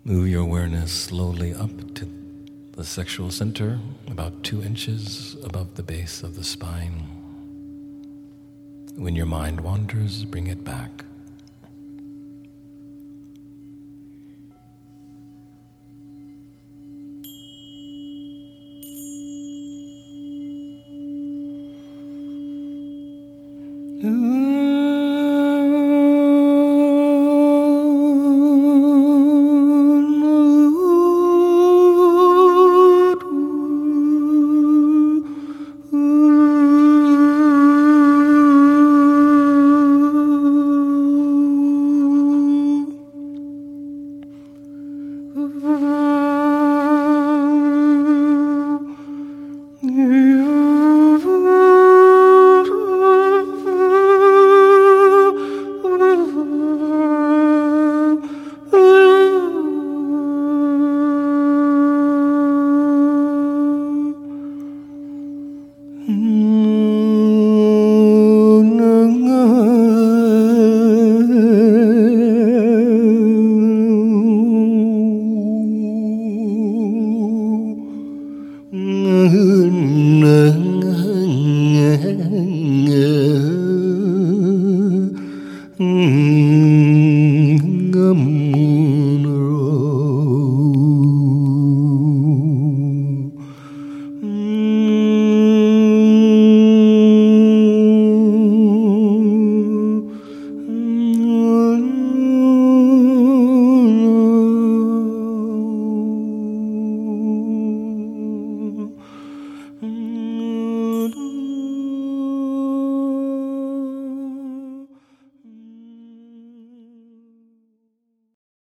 Move your awareness slowly up to the sexual center, about 2 inches above the base of the spine. When your mind wanders, bring it back. Ngâm